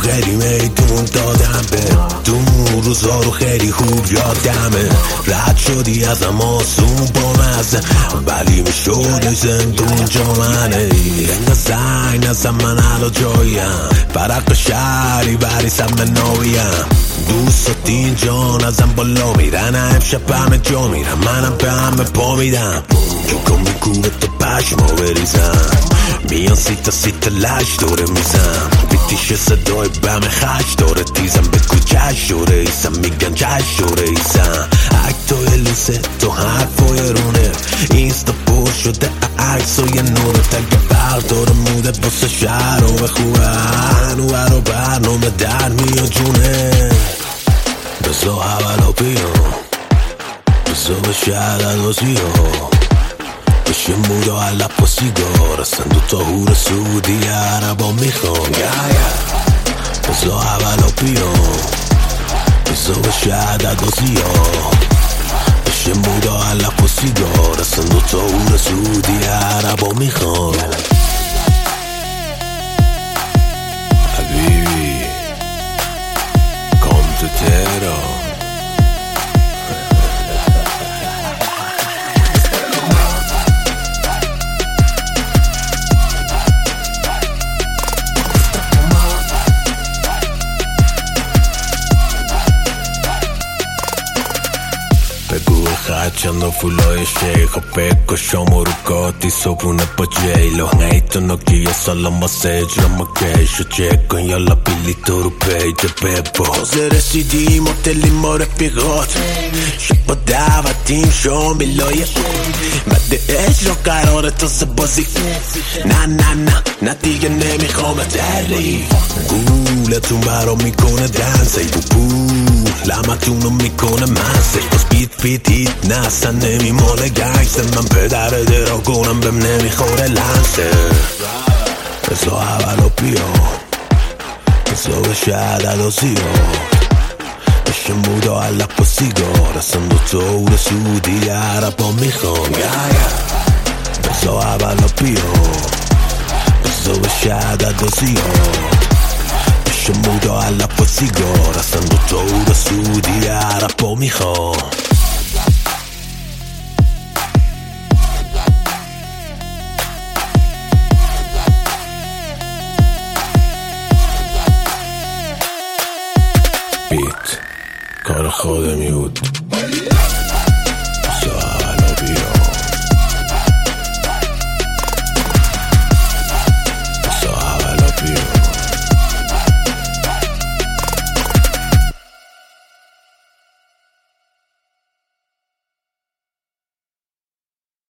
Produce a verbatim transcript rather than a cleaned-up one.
خیلی میدون دادم به دون روزا رو خیلی خوب یادمه. رد شدی ازم آسون با مزه ولی میشد زندون جا منه. اینگه زنگ نزم من علا جایم برق شهری بری سم ناویم. دوست دین جان ازم بالا میرن امشب همه جا میرم منم به همه پا میدم. جوکم میکوبه تو پشما بریزم میان سیتا سیتا لش دوره میزم بیتیش صدای بم خش داره تیزم به کوچش دوره ایسم میگن جش دوره ایسم. اکتای لوسه تو حرفای رونه اینستا پر شده عکس و یه نوره تگه بردار موده بسه شهر و بخوه هنوه رو برنامه در میاد جونه. بزا اولا بیام بزا بشه عددازی ها بشه مودا علب و سیگار اصلا دوتا هور سعودی عربا میخوام. بزا اولا بیام بزا بشه عددازی ها بشه مودا علب و سیگار اصلا دوتا هور سعودی عربا میخوام. حبیبی کام تو تهران بگو خط چند و فولای شیخ و بگو شما رو گاتی صبونه با جیلو نیتو نوکی یه سالم با سجرم و کشو چک کن یالا بیلی تو رو پیجه ببا. تازه رسیدیم هتلی ما رفیقات شب با دعوتیم شام بلایه مده اجرا قراره تازه بازی نه نه نه نه دیگه نمیخوام دری گولتون برا میکنه دنسه بو بو لمتونو میکنه منسه باز بیت بیت هیت نه اصلا نمیماله گنگسه من پدر درا کنم بهم نمیخوره لنسه. بزا اولا بیام بزا بشه عددازی ها بشه مودا علب و سیگار اصلا دوتا اور سعودی عربا میخوام. بزا اولا بیام بزا بشه عددازی ها بشه مودا علب و سیگار اصلا دوتا اور سعودی عربا میخوام. بیت کار خودمی بود.